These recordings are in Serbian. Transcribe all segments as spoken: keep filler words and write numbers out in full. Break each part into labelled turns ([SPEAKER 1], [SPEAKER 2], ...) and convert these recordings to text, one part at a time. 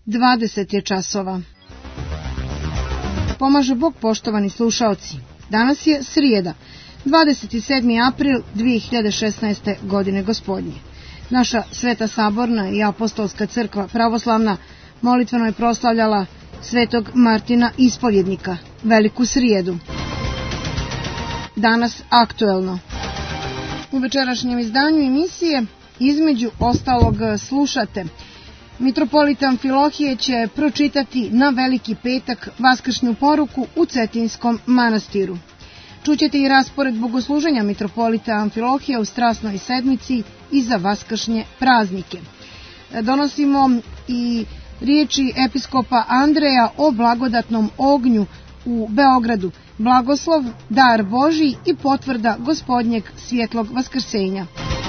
[SPEAKER 1] dvadeset je časova. Pomaže Bog, poštovani slušaoci. Danas je srijeda, dvadeset sedmi april dvije hiljade šesnaeste. godine gospodnje. Naša Sveta Saborna i Apostolska crkva pravoslavna molitveno je proslavljala Svetog Martina Ispovjednika, veliku srijedu. Danas aktuelno. U večerašnjem izdanju emisije između ostalog slušate: mitropolita Amfilohije će pročitati na Veliki petak vaskršnju poruku u Cetinskom manastiru. Čućete i raspored bogosluženja mitropolita Amfilohije u strasnoj sedmici i za vaskršnje praznike. Donosimo i riječi episkopa Andreja o blagodatnom ognju u Beogradu, blagoslov, dar Božji i potvrda gospodnjeg svjetlog vaskrsenja.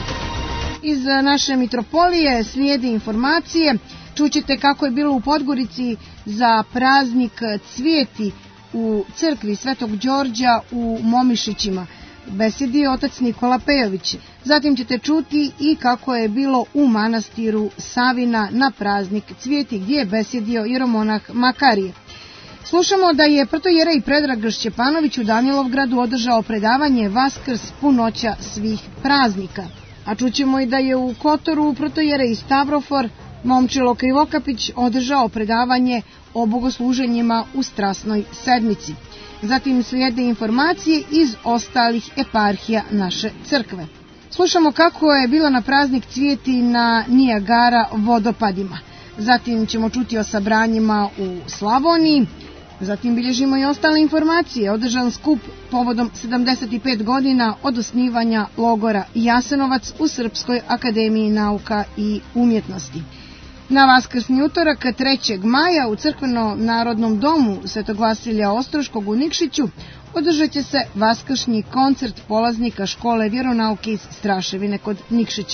[SPEAKER 1] Iz naše mitropolije slijede informacije. Čućete kako je bilo u Podgorici za praznik Cvijeti u crkvi Svetog Đorđa u Momišićima. Besedio otac Nikola Pejović. Zatim ćete čuti i kako je bilo u manastiru Savina na praznik Cvijeti, gdje je besedio jeromonah Makarije. Slušamo da je protojerej Predrag Šćepanović u Danilovgradu održao predavanje Vaskrs, punoća svih praznika. A čućemo i da je u Kotoru protojerej Stavrofor Momčilo Krivokapić održao predavanje o bogosluženjima u strasnoj sedmici. Zatim slijede informacije iz ostalih eparhija naše crkve. Slušamo kako je bila na praznik Cvijeti na Nijagara vodopadima. Zatim ćemo čuti o sabranjima u Slavoniji. Zatim bilježimo i ostale informacije. Održan skup povodom sedamdeset pet godina od osnivanja logora Jasenovac u Srpskoj akademiji nauka i umjetnosti. Na vaskrsni utorak trećeg maja u Crkvenom narodnom domu Svetog Vasilija Ostroškog u Nikšiću održat će se vaskršnji koncert polaznika škole vjeronauke iz Straševine kod Nikšića.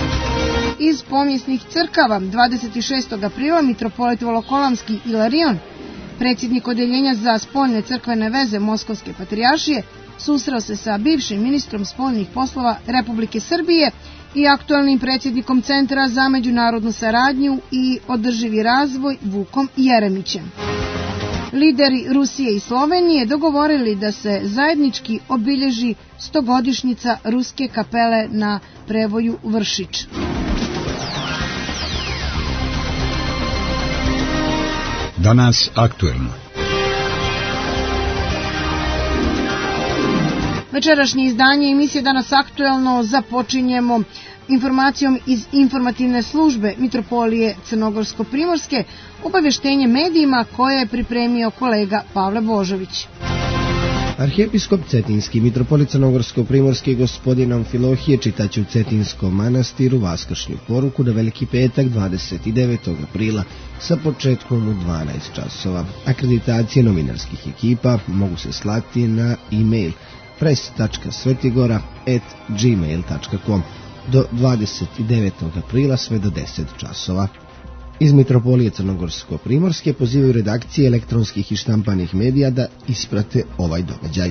[SPEAKER 1] Iz pomjesnih crkava dvadeset šestog aprila mitropolit Volokolamski Ilarion, predsjednik odeljenja za spoljne crkvene veze Moskovske patrijaršije, susreo se sa bivšim ministrom spoljnih poslova Republike Srbije i aktualnim predsjednikom Centra za međunarodnu saradnju i održivi razvoj Vukom Jeremićem. Lideri Rusije i Slovenije dogovorili da se zajednički obilježi stogodišnjica Ruske kapele na prevoju Vršić.
[SPEAKER 2] Danas aktuelno.
[SPEAKER 1] Večerašnje izdanje emisije Danas aktuelno započinjemo informacijom iz informativne službe mitropolije Crnogorsko-Primorske, obavještenje medijima koje je pripremio kolega Pavle Božović.
[SPEAKER 3] Arhijepiskop Cetinski, mitropolit Crnogorsko-Primorske gospodin Amfilohije čitaće u Cetinskom manastiru vaskršnju poruku na Veliki petak dvadeset devetog aprila sa početkom u dvanaest časova. Akreditacije novinarskih ekipa mogu se slati na e-mail pres tačka svetigora at gmail tačka com do dvadeset devetog aprila sve do deset časova. Iz mitropolije Crnogorsko-Primorske pozivaju redakcije elektronskih i štampanih medija da isprate ovaj događaj.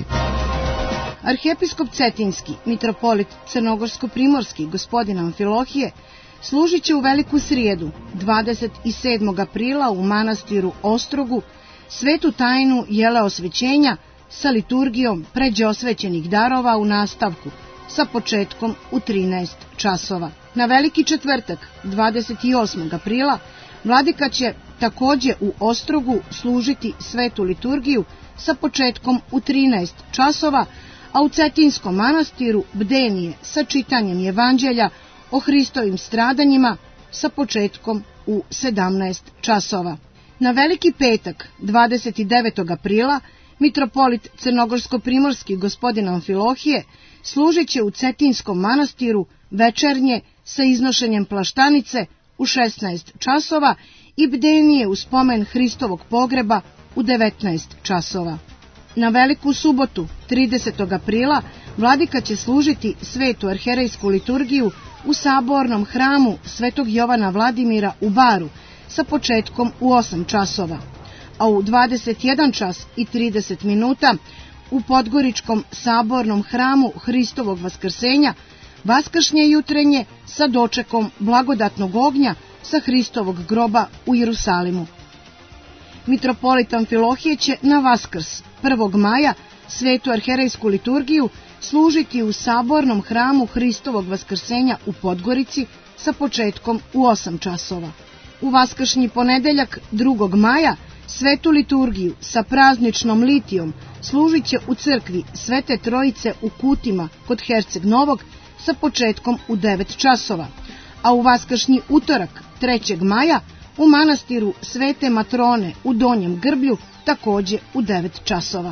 [SPEAKER 1] Arhijepiskop Cetinski, mitropolit Crnogorsko-Primorski gospodin Amfilohije služit će u Veliku srijedu dvadeset sedmog aprila u manastiru Ostrogu svetu tajnu jeleosvećenja sa liturgijom pređe osvećenih darova u nastavku sa početkom u trinaest časova. Na Veliki četvrtak dvadeset osmog aprila vladika će također u Ostrogu služiti svetu liturgiju sa početkom u trinaest časova, a u Cetinskom manastiru bdenije sa čitanjem evanđelja o Hristovim stradanjima sa početkom u sedamnaest časova. Na Veliki petak dvadeset devetog aprila mitropolit Crnogorsko-Primorski gospodin Amfilohije služit će u Cetinskom manastiru večernje sa iznošenjem plaštanice u šesnaest časova i bdenije u spomen Hristovog pogreba u devetnaest časova. Na Veliku subotu tridesetog aprila vladika će služiti svetu arherejsku liturgiju u sabornom hramu Svetog Jovana Vladimira u Baru sa početkom u osam časova, a u dvadeset jedan čas i trideset minuta u Podgoričkom sabornom hramu Hristovog vaskrsenja vaskršnje jutrenje sa dočekom blagodatnog ognja sa Hristovog groba u Jerusalimu. Mitropolit Amfilohije će na Vaskrs, prvog maja, svetu arherejsku liturgiju služiti u sabornom hramu Hristovog vaskrsenja u Podgorici sa početkom u osam časova. U vaskršnji ponedeljak, drugog maja, svetu liturgiju sa prazničnom litijom služit će u crkvi Svete Trojice u Kutima kod Herceg Novog sa početkom u devet časova, a u vaskršnji utorak, trećeg maja, u manastiru Svete Matrone u Donjem Grblju takođe u devet časova.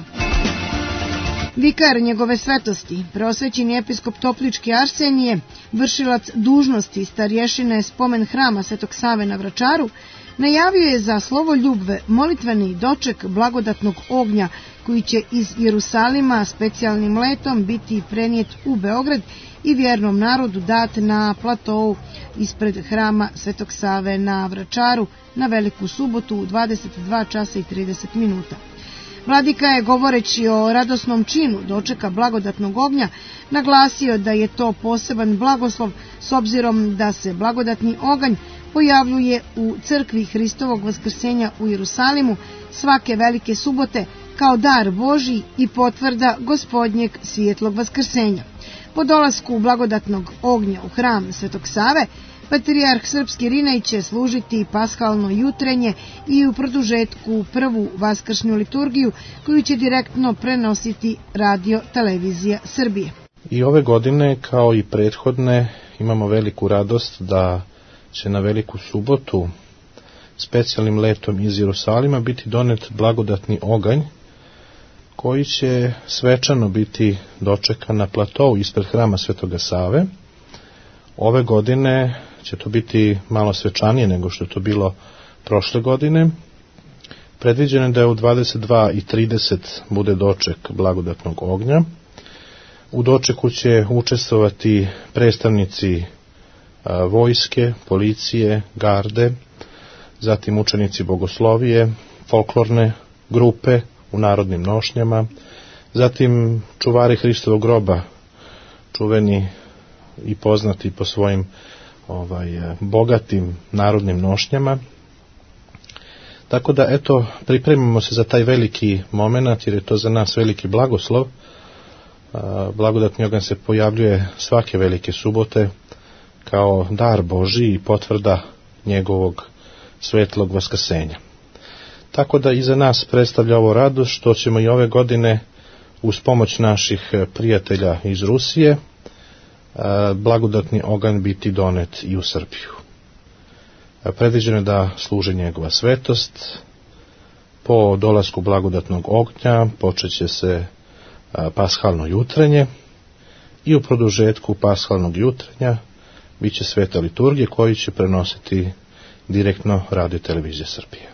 [SPEAKER 1] Vikar njegove svetosti, preosvećeni episkop Toplički Arsenije, vršilac dužnosti starješine spomen hrama Svetog Save na Vračaru, najavio je za slovo ljubve molitveni doček blagodatnog ognja koji će iz Jerusalima specijalnim letom biti prenijet u Beograd i vjernom narodu dat na platou ispred hrama Svetog Save na Vračaru na Veliku subotu u dvadeset dva časa i trideset minuta. Vladika je, govoreći o radosnom činu dočeka blagodatnog ognja, naglasio da je to poseban blagoslov s obzirom da se blagodatni oganj pojavljuje u crkvi Hristovog vaskrsenja u Jerusalimu svake velike subote kao dar Božji i potvrda Gospodnjeg svijetlog vaskrsenja. Po dolasku blagodatnog ognja u hram Svetog Save, patrijarh srpski Rinaj će služiti paskalno jutrenje i u produžetku prvu vaskršnju liturgiju koju će direktno prenositi radio televizija Srbije.
[SPEAKER 4] I ove godine, kao i prethodne, imamo veliku radost da će na Veliku subotu specijalnim letom iz Jerusalima biti donet blagodatni oganj koji će svečano biti dočekan na platou ispred hrama Svetoga Save. Ove godine će to biti malo svečanije nego što je to bilo prošle godine. Predviđeno je da je u dvadeset dva i trideset bude doček blagodatnog ognja. U dočeku će učestvovati predstavnici a, vojske, policije, garde, zatim učenici bogoslovije, folklorne grupe u narodnim nošnjama, zatim čuvari Hristovog groba, čuveni i poznati po svojim ovaj, bogatim narodnim nošnjama. Tako da, eto, pripremimo se za taj veliki moment, jer je to za nas veliki blagoslov. Blagodatni oganj se pojavljuje svake velike subote kao dar Božji i potvrda njegovog svetlog vaskrsenja. Tako da i za nas predstavlja ovo radost što ćemo i ove godine uz pomoć naših prijatelja iz Rusije blagodatni oganj biti donet i u Srbiju. Predviđeno je da služi njegova svetost. Po dolasku blagodatnog ognja počeće se pashalno jutrenje i u produžetku pashalnog jutrenja biće sveta liturgija koju će prenositi direktno radio televizija Srbije.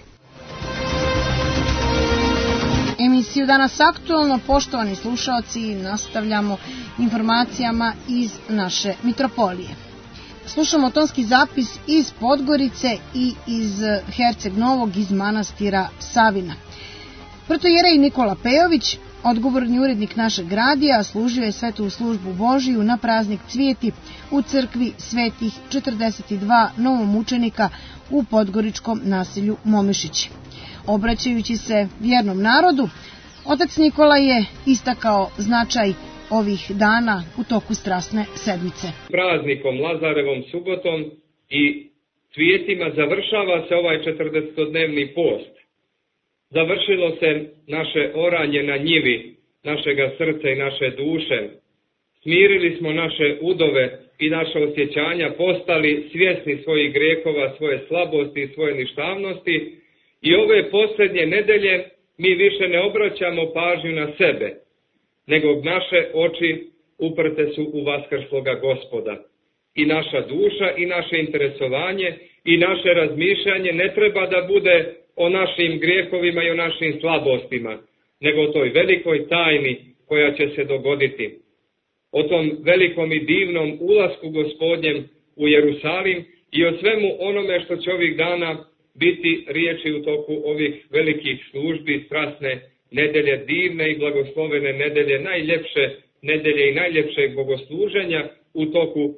[SPEAKER 1] Emisiju Danas aktualno, poštovani slušaoci, nastavljamo informacijama iz naše mitropolije. Slušamo tonski zapis iz Podgorice i iz Herceg Novog, iz manastira Savina. Protojerej Nikola Pejović, odgovorni urednik našeg radija, služio je svetu službu Božiju na praznik Cvijeti u crkvi Svetih četrdeset dva novomučenika u podgoričkom naselju Momišići. Obraćajući se vjernom narodu, otac Nikola je istakao značaj ovih dana u toku strasne sedmice.
[SPEAKER 5] Praznikom Lazarevom subotom i cvijetima završava se ovaj četrdesetodnevni post. Završilo se naše oranje na njivi, našega srca i naše duše. Smirili smo naše udove i naše osjećanja, postali svjesni svojih grehova, svoje slabosti i svoje ništavnosti. I ove posljednje nedelje mi više ne obraćamo pažnju na sebe, nego naše oči uprte su u vaskrsloga Gospoda. I naša duša i naše interesovanje i naše razmišljanje ne treba da bude o našim grijehovima i o našim slabostima, nego o toj velikoj tajni koja će se dogoditi. O tom velikom i divnom ulasku Gospodnjem u Jerusalim i o svemu onome što će ovih dana biti riječi u toku ovih velikih službi, strasne nedelje, divne i blagoslovene nedelje, najljepše nedelje i najljepšeg bogosluženja u toku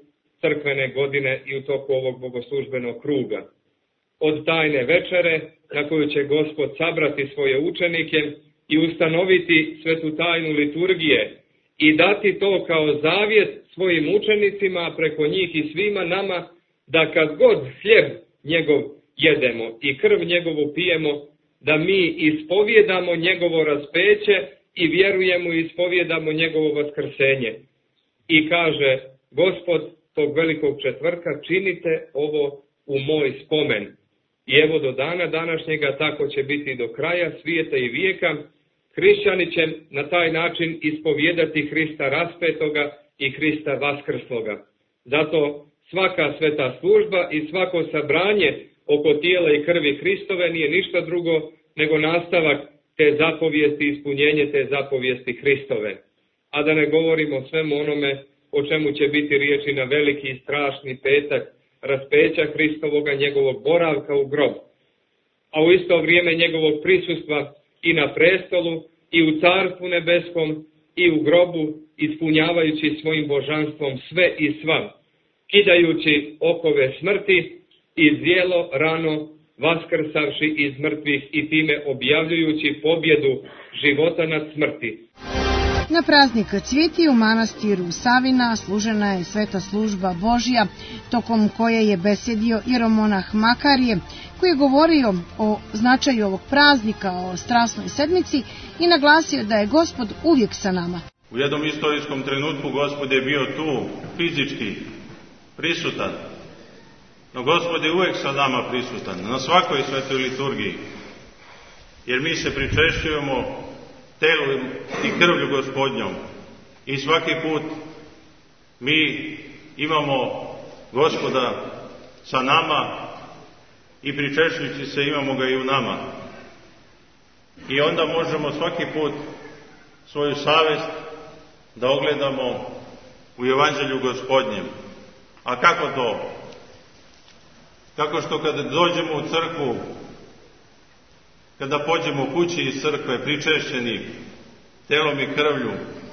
[SPEAKER 5] crkvene godine i u toku ovog bogoslužbenog kruga. Od tajne večere na koju će Gospod sabrati svoje učenike i ustanoviti svetu tajnu liturgije i dati to kao zavjet svojim učenicima, preko njih i svima nama, da kad god hljeb njegov jedemo i krv njegovu pijemo, da mi ispovjedamo njegovo raspeće i vjerujemo i ispovjedamo njegovo vaskrsenje. I kaže Gospod tog velikog četvrtka, činite ovo u moj spomen. I evo do dana današnjega tako će biti do kraja svijeta i vijeka. Hrišćani će na taj način ispovjedati Hrista raspetoga i Hrista vaskrsloga. Zato svaka sveta služba i svako sabranje oko tijela i krvi Hristove nije ništa drugo nego nastavak te zapovijesti, ispunjenje te zapovijesti Hristove. A da ne govorimo o svemu onome o čemu će biti riječi na veliki i strašni petak, raspeća Hristovoga, njegovog boravka u grob, a u isto vrijeme njegovog prisustva i na prestolu, i u carstvu nebeskom, i u grobu, ispunjavajući svojim božanstvom sve i sva, kidajući okove smrti i zjelo rano vaskrsavši iz mrtvih i time objavljujući pobjedu života nad smrti.
[SPEAKER 1] Na praznik Cvjeti u manastiru Savina služena je sveta služba Božja, tokom koje je besedio jeromonah Makarije, koji je govorio o značaju ovog praznika, o strasnoj sedmici i naglasio da je Gospod uvijek sa nama.
[SPEAKER 6] U jednom istorijskom trenutku Gospod je bio tu, fizički prisutan, no Gospod je uvijek sa nama prisutan, na svakoj svetoj liturgiji, jer mi se pričešćujemo telu i krvlju Gospodnjom i svaki put mi imamo Gospoda sa nama i pričešćujući se imamo ga i u nama. I onda možemo svaki put svoju savest da ogledamo u Evanđelju Gospodnjem. A kako to? Tako što kada dođemo u crkvu, kada pođemo kući iz crkve pričešćeni telom i krvlju,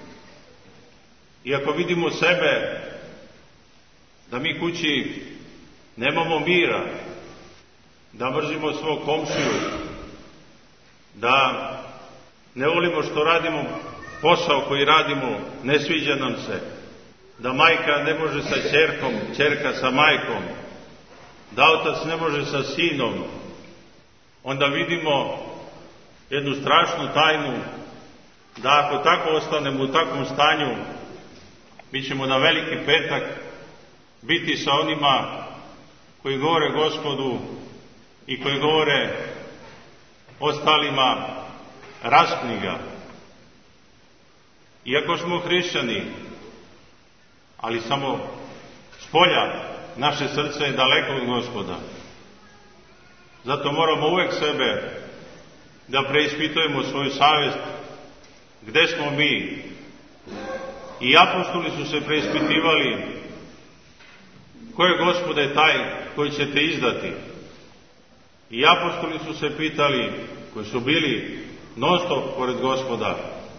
[SPEAKER 6] i ako vidimo sebe da mi kući nemamo mira, da mrzimo svog komšiju, da ne volimo što radimo posao koji radimo, ne sviđa nam se, da majka ne može sa ćerkom, ćerka sa majkom, da otac ne može sa sinom, onda vidimo jednu strašnu tajnu, da ako tako ostanemo u takvom stanju, mi ćemo na veliki petak biti sa onima koji govore Gospodu i koji govore ostalima raspni ga. Iako smo hrišćani, ali samo spolja, naše srce je daleko od Gospoda. Zato moramo uvijek sebe da preispitujemo svoju savjest, gdje smo mi. I apostoli su se preispitivali, ko je Gospode taj koji će te izdati. I apostoli su se pitali, koji su bili non stop pored Gospoda,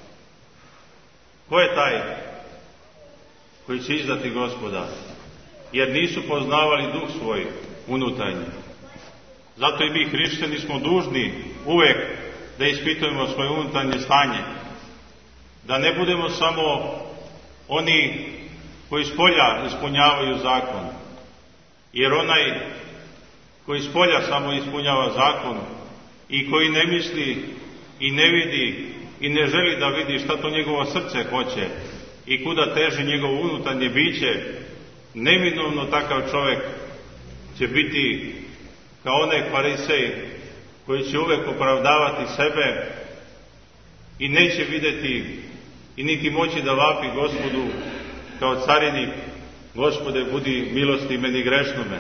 [SPEAKER 6] ko je taj koji će izdati Gospoda, jer nisu poznavali duh svoj unutarnji. Zato i mi hrišćani smo dužni uvijek da ispitujemo svoje unutarnje stanje, da ne budemo samo oni koji spolja ispunjavaju zakon, jer onaj koji spolja samo ispunjava zakon i koji ne misli i ne vidi i ne želi da vidi šta to njegovo srce hoće i kuda teži njegovo unutarnje biće, neminovno takav čovjek će biti kao onaj farisej koji će uvijek opravdavati sebe i neće vidjeti i niti moći da vapi Gospodu kao carinik: Gospode, budi milosti meni grešnome.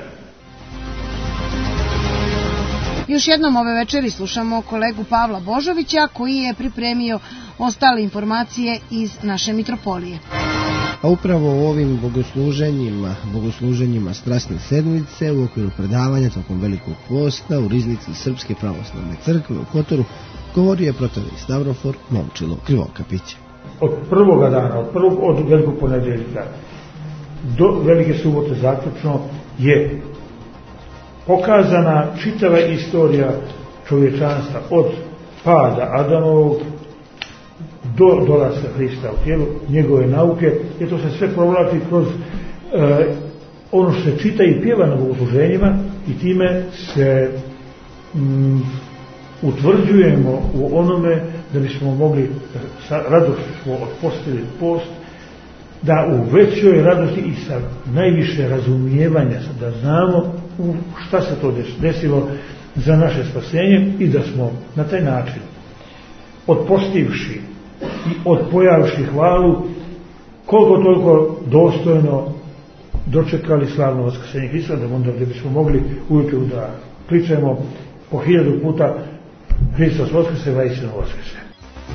[SPEAKER 1] Još jednom ove večeri slušamo kolegu Pavla Božovića, koji je pripremio ostale informacije iz naše mitropolije.
[SPEAKER 3] A upravo u ovim bogosluženjima, bogosluženjima Strasne sedmice u okviru predavanja tokom Velikog posta u riznici Srpske pravoslavne crkve u Kotoru govorio je protorej Stavrofor Momčilo Krivokapić.
[SPEAKER 7] Od prvoga dana, od prvog, od Velikog ponedjeljka, do Velike subote zaključno je pokazana čitava istorija čovječanstva od pada Adamovog do dolaska Hrista u tijelu, njegove nauke, jer to se sve provlači kroz e, ono što se čita i pjeva na bogosluženjima i time se mm, utvrđujemo u onome da bismo mogli sa radošću smo otpostili post, da u većoj radosti i sa najviše razumijevanja da znamo u šta se to desilo za naše spasenje i da smo na taj način otpostivši i odpojavši hvalu koliko toliko dostojno dočekali slavno vaskrsenje Hrista, da onda gdje bismo mogli ujutro da kličemo po hiljadu puta Hristos vaskrse, vaistinu vaskrse.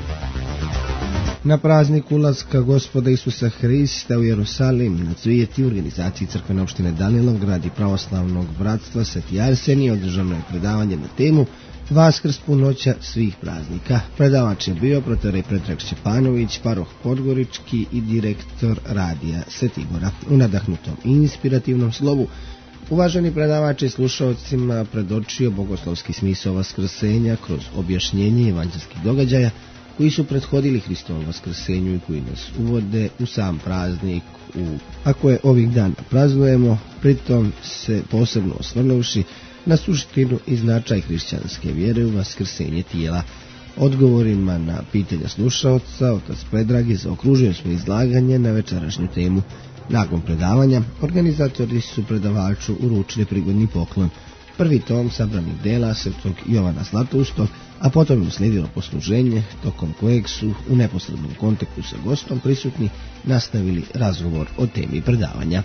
[SPEAKER 3] Na praznik ulaska Gospoda Isusa Hrista u Jerusalim na cvijeti u organizaciji crkvene opštine Danilov i pravoslavnog bratstva Sveti Arsenije održano je predavanje na temu Vaskrs punoća svih praznika. Predavač je bio protorej Predrag Šćepanović, paroh Podgorički i direktor radija Svetibora. U nadahnutom i inspirativnom slovu uvaženi predavač je slušaocima predočio bogoslovski smisao vaskrsenja kroz objašnjenje evanđelskih događaja koji su prethodili Hristovom vaskrsenju i koji nas uvode u sam praznik, u, ako je ovih dana praznujemo, pritom se posebno osvrnuvši na suštinu i značaj hrišćanske vjere u vaskrsenje tijela. Odgovorima na pitanja slušaoca otac Predrag je zaokružio svoje izlaganje na večerašnju temu. Nakon predavanja organizatori su predavaču uručili prigodni poklon, prvi tom sabranih dela svetog Jovana Zlatoustog, a potom je uslijedilo posluženje, tokom kojeg su u neposrednom kontaktu sa gostom prisutni nastavili razgovor o temi predavanja.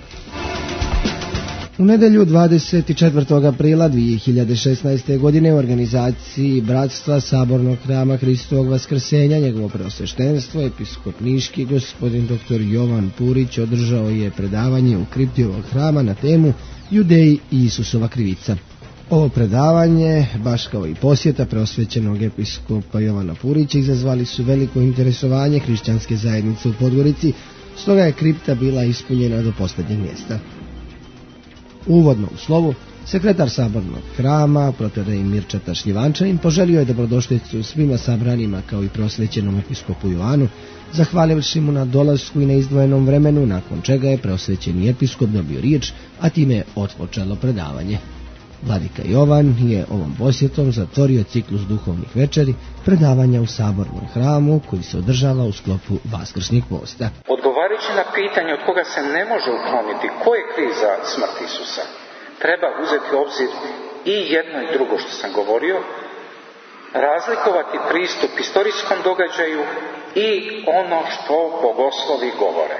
[SPEAKER 3] U nedelju dvadeset četvrtog aprila dvije hiljade šesnaeste. godine u organizaciji Bratstva Sabornog hrama Hristovog vaskrsenja njegovo preosveštenstvo episkop niški gospodin doktor Jovan Purić održao je predavanje u kripti ovog hrama na temu Judeji i Isusova krivica. Ovo predavanje, baš kao i posjeta preosvećenog episkopa Jovana Purića, izazvali su veliko interesovanje hrišćanske zajednice u Podgorici, stoga je kripta bila ispunjena do posljednjeg mjesta. Uvodno u slovu, sekretar sabornog hrama, protorej Mirčeta Šljivančanin, poželio je dobrodošlicu svima sabranima kao i preosvećenom episkopu Jovanu, zahvalivši mu na dolasku i na izdvojenom vremenu, nakon čega je preosvećeni episkop dobio riječ, a time je otpočelo predavanje. Vladika Jovan je ovom posjetom zatvorio ciklus duhovnih večeri, predavanja u sabornom hramu koji se održava u sklopu Vaskršnjeg posta.
[SPEAKER 8] Odgovarajući na pitanje od koga se ne može ukloniti ko je kriv za smrt Isusa, treba uzeti u obzir i jedno i drugo što sam govorio, razlikovati pristup istorijskom događaju i ono što bogoslovi govore.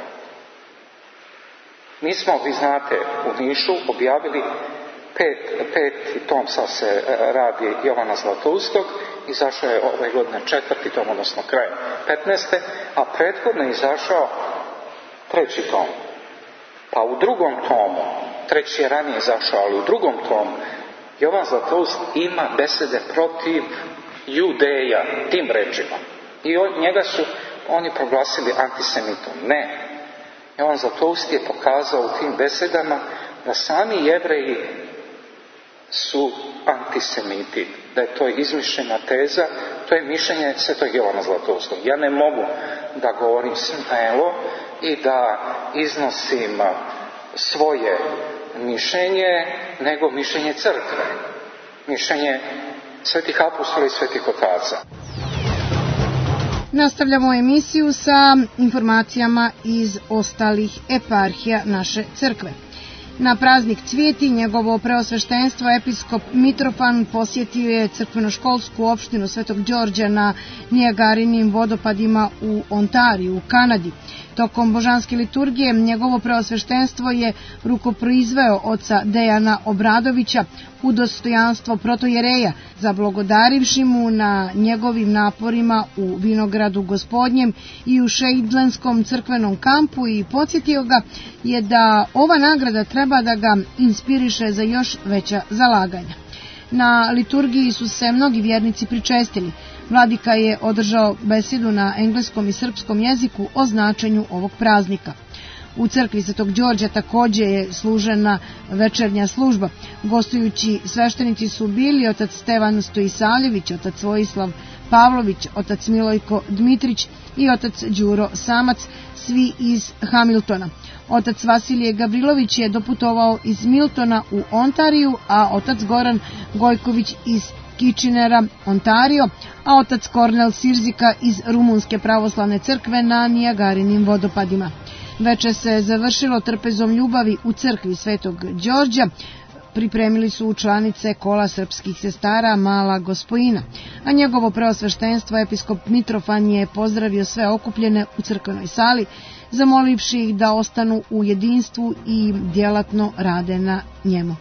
[SPEAKER 8] Mi smo, vi znate, u Nišu objavili Pet, peti tom sad se radi Jovana Zlatoustog, izašao je ove godine četvrti tom, odnosno krajem petnaeste. a prethodno je izašao treći tom. Pa u drugom tomu, treći je ranije izašao, ali u drugom tomu Jovan Zlatoust ima besede protiv Judeja, tim rečima. I od njega su oni proglasili antisemitom. Ne. Jovan Zlatoust je pokazao u tim besedama da sami Jevreji su antisemiti, da je to izmišljena teza, to je mišljenje svetog Jovana Zlatoustog. Ja ne mogu da govorim smelo i da iznosim svoje mišljenje, nego mišljenje crkve, mišljenje svetih apostola i svetih otaca.
[SPEAKER 1] Nastavljamo emisiju sa informacijama iz ostalih eparhija naše crkve. Na praznik Cvijeti njegovo preosveštenstvo episkop Mitrofan posjetio je crkveno-školsku opštinu Svetog Đorđa na Nijagarinim vodopadima u Ontariju u Kanadi. Tokom božanske liturgije njegovo preosveštenstvo je rukoproizveo oca Dejana Obradovića u dostojanstvo protojereja, zablagodarivši mu na njegovim naporima u Vinogradu Gospodnjem i u Šeidlenskom crkvenom kampu i podsjetio ga je da ova nagrada treba da ga inspiriše za još veća zalaganja. Na liturgiji su se mnogi vjernici pričestili. Vladika je održao besedu na engleskom i srpskom jeziku o značenju ovog praznika. U crkvi Svetog Đorđa takođe je služena večernja služba. Gostujući sveštenici su bili otac Stevan Stojisavljević, otac Vojislav Pavlović, otac Milojko Dmitrić i otac Đuro Samac, svi iz Hamiltona. Otac Vasilije Gavrilović je doputovao iz Miltona u Ontariju, a otac Goran Gojković iz Kitchenera, Ontario, a otac Kornel Sirzika iz Rumunske pravoslavne crkve na Nijagarinim vodopadima. Veče se završilo trpezom ljubavi u crkvi Svetog Đorđa. Pripremili su učlanice kola srpskih sestara Mala Gospojina, a njegovo preosveštenstvo episkop Mitrofan je pozdravio sve okupljene u crkvenoj sali, zamolivši ih da ostanu u jedinstvu i djelatno rade na njemu.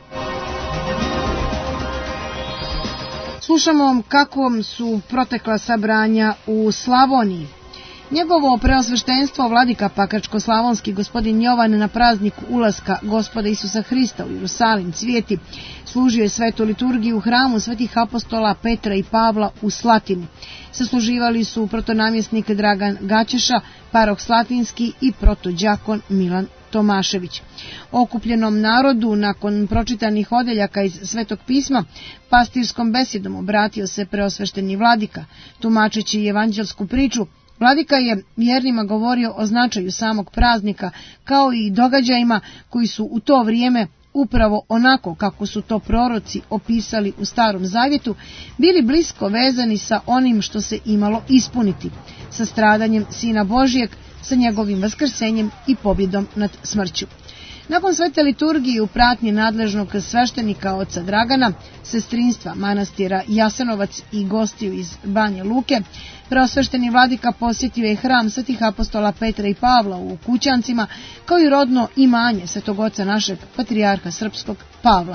[SPEAKER 1] Slušamo kako su protekla sabranja u Slavoniji. Njegovo preosveštenstvo vladika Pakračko-slavonski gospodin Jovan na prazniku ulaska Gospoda Isusa Hrista u Jerusalim Cvijeti služio je svetu liturgiju u hramu svetih apostola Petra i Pavla u Slatini. Sasluživali su protonamjesnik Dragan Gaćeša, paroh Slatinski i protođakon Milan Tomašević. Okupljenom narodu nakon pročitanih odeljaka iz Svetog pisma pastirskom besedom obratio se preosvešteni vladika. Tumačeći evanđelsku priču, vladika je vjernima govorio o značaju samog praznika, kao i događajima koji su u to vrijeme, upravo onako kako su to proroci opisali u Starom Zavjetu, bili blisko vezani sa onim što se imalo ispuniti, sa stradanjem Sina Božijeg, sa njegovim vaskrsenjem i pobjedom nad smrću. Nakon svete liturgije u pratnji nadležnog sveštenika oca Dragana, sestrinstva manastira Jasenovac i gostiju iz Banje Luke, preosvešteni vladika posjetio je hram svetih apostola Petra i Pavla u Kućancima, kao i rodno imanje svetog oca našeg patrijarha srpskog Pavla.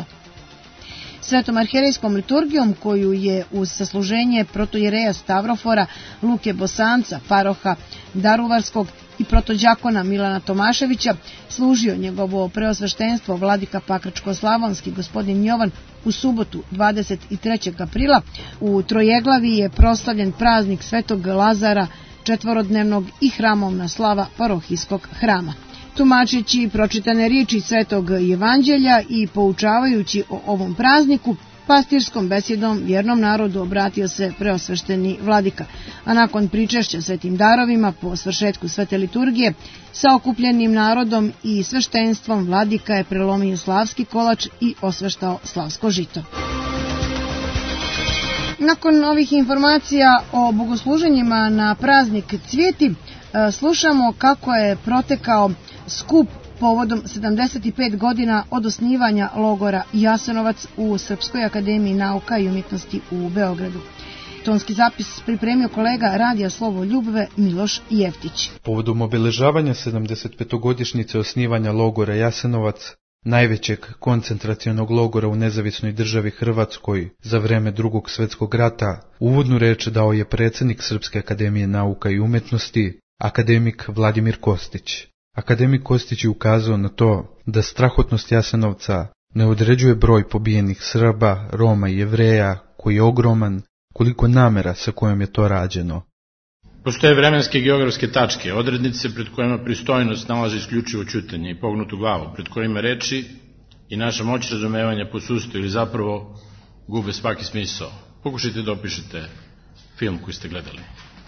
[SPEAKER 1] Svetom arhijerejskom liturgijom, koju je uz sasluženje protojereja Stavrofora, Luke Bosanca, paroha Daruvarskog i protođakona Milana Tomaševića, služio njegovo preosveštenstvo vladika Pakračko-slavonski gospodin Jovan u subotu dvadeset trećeg aprila. U Trojeglavi je proslavljen praznik Svetog Lazara četvorodnevnog i hramovna slava parohijskog hrama. Tumačeći pročitane riječi Svetog Evanđelja i poučavajući o ovom prazniku, pastirskom besedom vjernom narodu obratio se preosvešteni vladika, a nakon pričešća svetim darovima po svršetku svete liturgije sa okupljenim narodom i sveštenstvom vladika je prelomio slavski kolač i osveštao slavsko žito. Nakon ovih informacija o bogosluženjima na praznik Cvijeti, slušamo kako je protekao skup povodom sedamdeset pet godina od osnivanja logora Jasenovac u Srpskoj akademiji nauka i umjetnosti u Beogradu. Tonski zapis pripremio kolega Radija Slovo Ljubve Miloš Jeftić.
[SPEAKER 9] Povodom obeležavanja sedamdesetpetogodišnjice osnivanja logora Jasenovac, najvećeg koncentracionog logora u nezavisnoj državi Hrvatskoj za vreme Drugog svjetskog rata, uvodnu reč dao je predsjednik Srpske akademije nauka i umjetnosti, akademik Vladimir Kostić. Akademik Kostić je ukazao na to da strahotnost Jasenovca ne određuje broj pobijenih Srba, Roma i Jevreja, koji je ogroman, koliko namera sa kojom je to rađeno.
[SPEAKER 10] Postoje vremenske i geografske tačke, odrednice pred kojima pristojnost nalaže isključivo ćutanje i pognutu glavu, pred kojima reči i naša moć razumevanja posustaju ili zapravo gube svaki smisao. Pokušajte da opišete film koji ste gledali.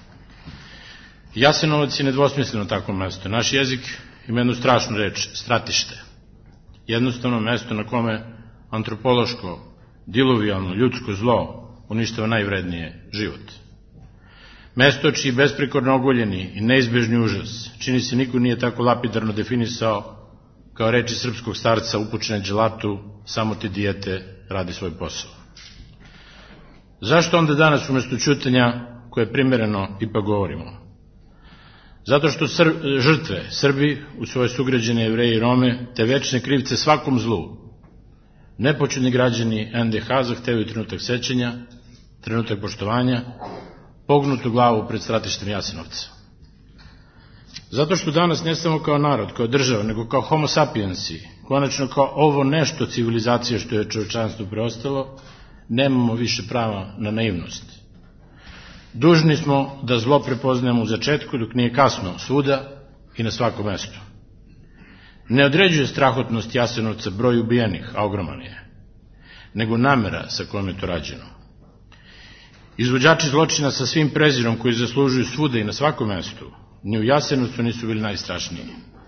[SPEAKER 10] Jasenovac je nedvosmisleno takvo mesto. Naš jezik ima jednu strašnu reč, stratište. Jednostavno mesto na kome antropološko, diluvijalno, ljudsko zlo uništava najvrednije život. Mesto čiji besprekorno ogoljeni i neizbežni užas, čini se niko nije tako lapidarno definisao kao reči srpskog starca upučene dželatu, samo te dijete radi svoj posao. Zašto onda danas umjesto ćutanja koje je primjereno ipak govorimo? Zato što Sr žrtve, Srbi, u svoje sugrađene Jevreje i Rome, te večne krivce svakom zlu, nepočudni građani en de ha zahtevaju trenutak sećanja, trenutak poštovanja, pognutu glavu pred stratištem Jasenovca. Zato što danas ne samo kao narod, kao država, nego kao homo sapiensi, konačno kao ovo nešto civilizacije što je čovječanstvo preostalo, nemamo više prava na naivnost. Dužni smo da zlo prepoznajemo u začetku dok nije kasno, svuda i na svakom mestu. Ne određuje strahotnost Jasenovca broj ubijenih, a ogroman je, nego namera sa kojom je to rađeno. Izvođači zločina sa svim prezirom koji zaslužuju svuda i na svakom mestu, ni u Jasenovcu nisu bili najstrašniji.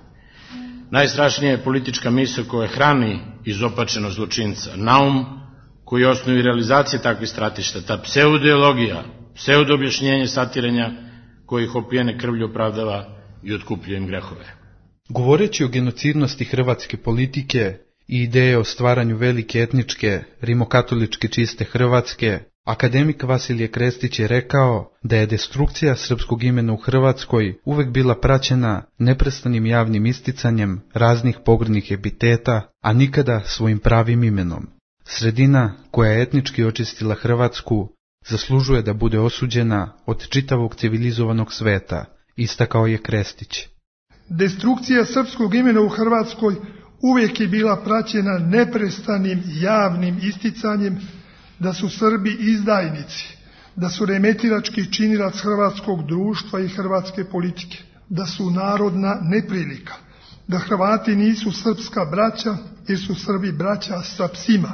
[SPEAKER 10] Najstrašnija je politička misao koja hrani izopačenost zločinca, naum koji je osnovu i realizacije takvih stratišta, ta pseudoideologija, pseudoobjašnjenje satiranja koji ih opijene krvlju opravdava i otkupljuje im grehove.
[SPEAKER 9] Govoreći o genocidnosti hrvatske politike i ideje o stvaranju velike etničke, rimokatoličke čiste Hrvatske, akademik Vasilije Krestić je rekao da je destrukcija srpskog imena u Hrvatskoj uvek bila praćena neprestanim javnim isticanjem raznih pogrdnih epiteta, a nikada svojim pravim imenom. Sredina koja je etnički očistila Hrvatsku zaslužuje da bude osuđena od čitavog civilizovanog sveta, istakao je Krestić.
[SPEAKER 11] Destrukcija srpskog imena u Hrvatskoj uvijek je bila praćena neprestanim javnim isticanjem da su Srbi izdajnici, da su remetilački činilac hrvatskog društva i hrvatske politike, da su narodna neprilika, da Hrvati nisu srpska braća jer su Srbi braća sa psima,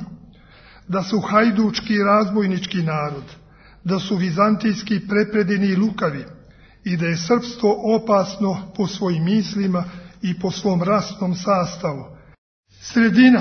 [SPEAKER 11] da su hajdučki i razbojnički narod, da su vizantijski prepredeni i lukavi i da je srpstvo opasno po svojim mislima i po svom rasnom sastavu. Sredina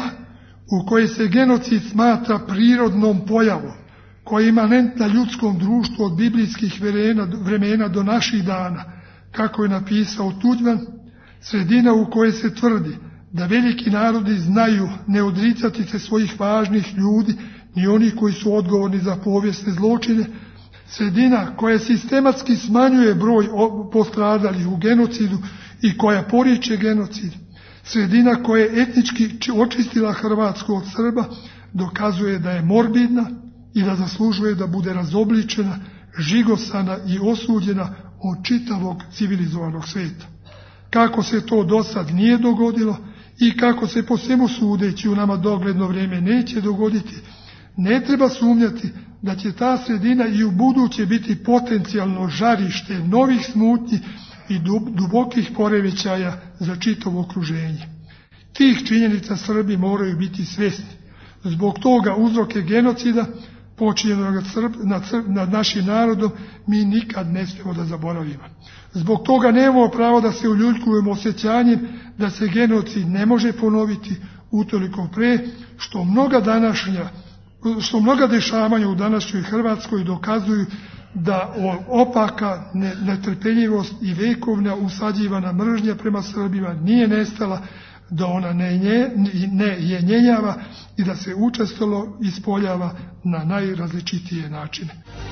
[SPEAKER 11] u kojoj se genocid smatra prirodnom pojavom, koja je imanentna ljudskom društvu od biblijskih vremena do naših dana, kako je napisao Tuđman, sredina u kojoj se tvrdi da veliki narodi znaju ne odricati se svojih važnih ljudi, ni onih koji su odgovorni za povijesne zločine, sredina koja sistematski smanjuje broj postradalih u genocidu i koja poriče genocid, sredina koja je etnički očistila Hrvatsku od Srba, dokazuje da je morbidna i da zaslužuje da bude razobličena, žigosana i osuđena od čitavog civilizovanog sveta. Kako se to do sad nije dogodilo i kako se po svemu sudeći u nama dogledno vrijeme neće dogoditi, ne treba sumnjati da će ta sredina i u buduće biti potencijalno žarište novih smutnji i dubokih poremećaja za čitavo okruženje. Tih činjenica Srbi moraju biti svjesni. Zbog toga uzroke genocida počinjenog nad, nad našim narodom mi nikad ne smijemo da zaboravimo. Zbog toga nemamo pravo da se uljuljkujemo osjećanjem da se genocid ne može ponoviti, utoliko pre što mnoga današnja što mnoga dešavanja u današnjoj Hrvatskoj dokazuju da opaka netrpeljivost i vekovna usađivana mržnja prema Srbima nije nestala, da ona ne, nje, ne jenjenjava i da se učestalo ispoljava na najrazličitije načine.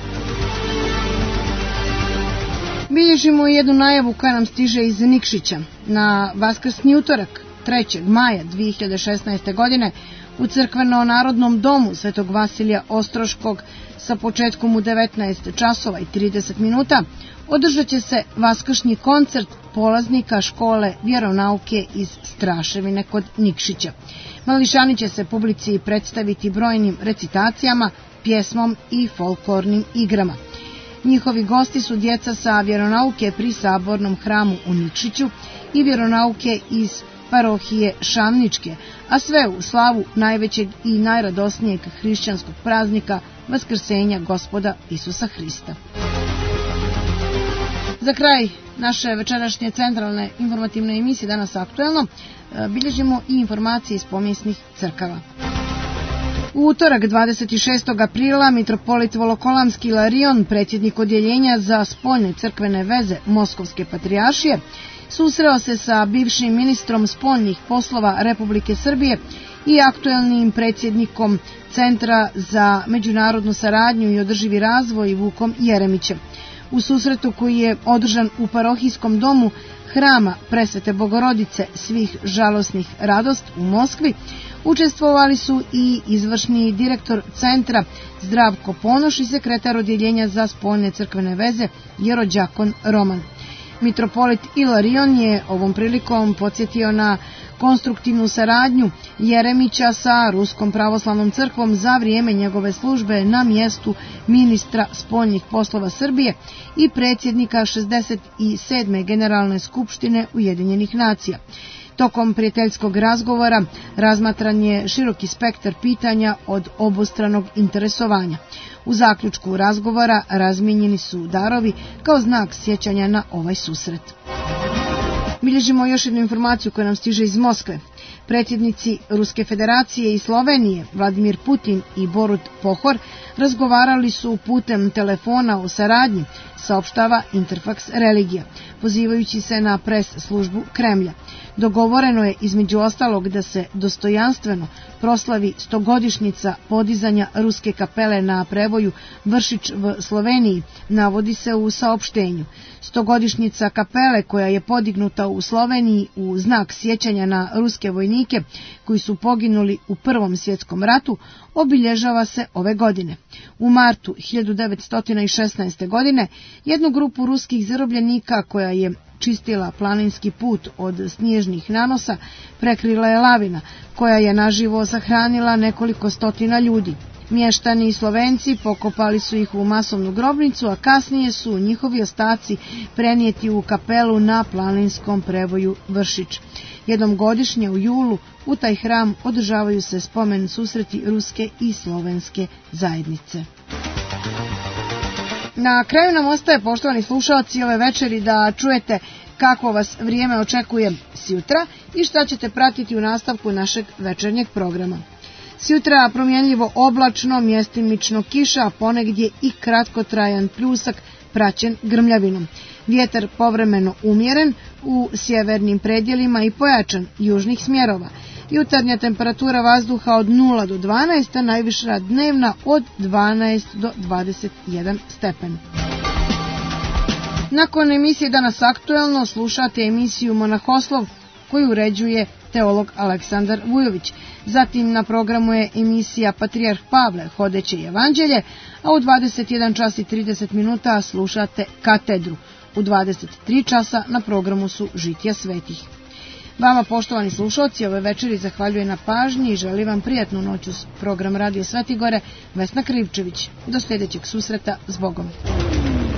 [SPEAKER 1] Bilježimo jednu najavu koja nam stiže iz Nikšića. Na vaskrsni utorak, trećeg maja dve hiljade šesnaeste. godine, u crkveno-narodnom domu Svetog Vasilija Ostroškog sa početkom u devetnaest časova i trideset minuta održat će se vaskršnji koncert polaznika škole vjeronauke iz Straševine kod Nikšića. Mališani će se publici predstaviti brojnim recitacijama, pjesmom i folklornim igrama. Njihovi gosti su djeca sa vjeronauke pri Sabornom hramu u Nikšiću i vjeronauke iz parohije Šamničke, a sve u slavu najvećeg i najradosnijeg hrišćanskog praznika Vaskrsenja Gospoda Isusa Hrista. Za kraj naše večerašnje centralne informativne emisije Danas aktuelno bilježimo i informacije iz pomijesnih crkava. U utorak dvadeset šestog aprila mitropolit Volokolamski Ilarion, predsjednik odjeljenja za spoljne crkvene veze Moskovske patrijaršije, susreo se sa bivšim ministrom spoljnih poslova Republike Srbije i aktuelnim predsjednikom Centra za međunarodnu saradnju i održivi razvoj Vukom Jeremićem. U susretu koji je održan u parohijskom domu Hrama Presvete Bogorodice svih žalosnih radost u Moskvi, učestvovali su i izvršni direktor centra Zdravko Ponoš i sekretar odjeljenja za spoljne crkvene veze Jerođakon Roman. Mitropolit Ilarion je ovom prilikom podsjetio na konstruktivnu saradnju Jeremića sa Ruskom pravoslavnom crkvom za vrijeme njegove službe na mjestu ministra spoljnih poslova Srbije i predsjednika šezdeset sedme Generalne skupštine Ujedinjenih nacija. Tokom prijateljskog razgovora razmatran je široki spektar pitanja od obostranog interesovanja. U zaključku razgovora razmijenjeni su darovi kao znak sjećanja na ovaj susret. Bilježimo još jednu informaciju koja nam stiže iz Moskve. Predsjednici Ruske federacije i Slovenije, Vladimir Putin i Borut Pohor, razgovarali su putem telefona o saradnji, saopštava Interfax Religija, pozivajući se na pres službu Kremlja. Dogovoreno je između ostalog da se dostojanstveno proslavi stogodišnjica podizanja ruske kapele na prevoju Vršić v Sloveniji, navodi se u saopštenju. Stogodišnjica kapele koja je podignuta u Sloveniji u znak sjećanja na ruske vojnike koji su poginuli u Prvom svjetskom ratu obilježava se ove godine. U martu hiljadu devetsto šesnaeste. godine jednu grupu ruskih zarobljenika koja je čistila planinski put od snježnih nanosa prekrila je lavina koja je naživo sahranila nekoliko stotina ljudi. Mještani i Slovenci pokopali su ih u masovnu grobnicu, a kasnije su njihovi ostaci prenijeti u kapelu na planinskom prevoju Vršić. Jednom godišnje u julu u taj hram održavaju se spomen susreti ruske i slovenske zajednice. Na kraju nam ostaje, poštovani slušalci, ove večeri da čujete kako vas vrijeme očekuje sjutra i šta ćete pratiti u nastavku našeg večernjeg programa. Sjutra promjenljivo oblačno, mjestimično kiša, a ponegdje i kratkotrajan pljusak praćen grmljavinom. Vjetar povremeno umjeren u sjevernim predjelima i pojačan južnih smjerova. Jutarnja temperatura vazduha od nula do dvanaest, a najviša dnevna od dvanaest do dvadeset jedan stepen. Nakon emisije Danas aktuelno slušate emisiju Monahoslov koju uređuje teolog Aleksandar Vujović. Zatim na programu je emisija Patrijarh Pavle, Hodeće evanđelje, a u dvadeset jedan čas i trideset minuta slušate Katedru. U dvadeset tri časa na programu su Žitija svetih. Vama, poštovani slušalci, ove večeri zahvaljujem na pažnji i želim vam prijatnu noć uz program Radio Svetigore. Vesna Krivčević. Do sljedećeg susreta, s Bogom.